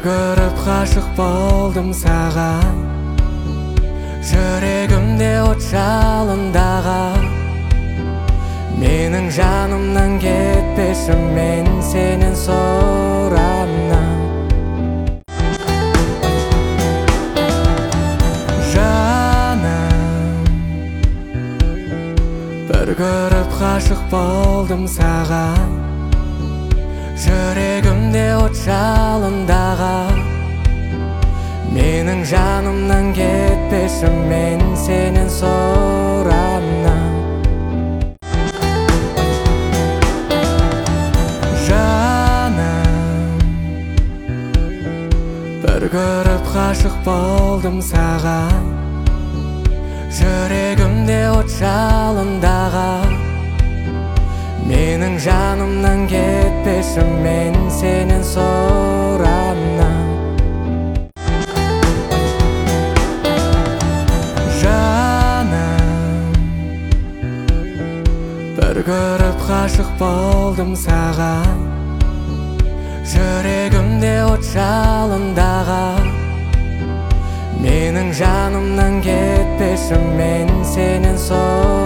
көріп ғашық болдым саған, жүрегімде от жалындаған. Менің жанымнан кетпеші, мен сенен соранам. Жаным, бір көріп ғашық болдым саған, жүрегімде от жалындаған. Менің жанымнан кетпеші, мен сенен соранам. Жаным, бір көріп ғашық болдым саған, жүрегімде от жалындаған. Менің жанымнан кетпеші, мен сенен соранам. Жаным, бір көріп ғашық болдым саған, жүрегімде от жалындаған. Менің жанымнан кетпеші, мен сенен соранам.